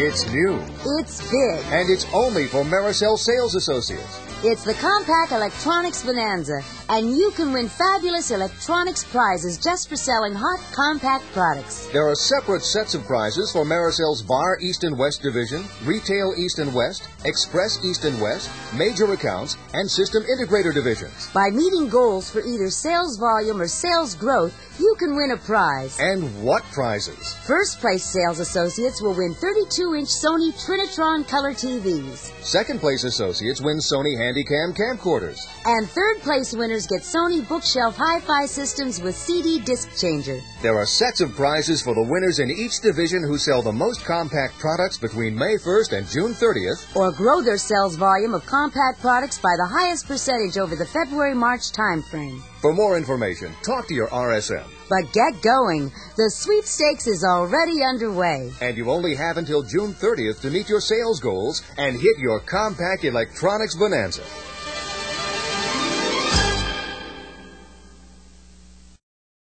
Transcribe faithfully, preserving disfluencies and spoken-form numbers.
It's new. It's big. And it's only for Maricel Sales Associates. It's the Compact Electronics Bonanza, and you can win fabulous electronics prizes just for selling hot compact products. There are separate sets of prizes for Maricel's V A R East and West Division, Retail East and West, Express East and West, Major Accounts, and System Integrator Divisions. By meeting goals for either sales volume or sales growth, you can win a prize. And what prizes? First place sales associates will win thirty-two inch Sony Trinitron color T Vs. Second place associates win Sony Handycam camcorders. And third place winners get Sony Bookshelf Hi-Fi systems with C D disc changer. There are sets of prizes for the winners in each division who sell the most compact products between May first and June thirtieth. Or grow their sales volume of compact products by the highest percentage over the February-March time frame. For more information, talk to your R S M. But get going. The sweepstakes is already underway. And you only have until June thirtieth to meet your sales goals and hit your compact electronics bonanza.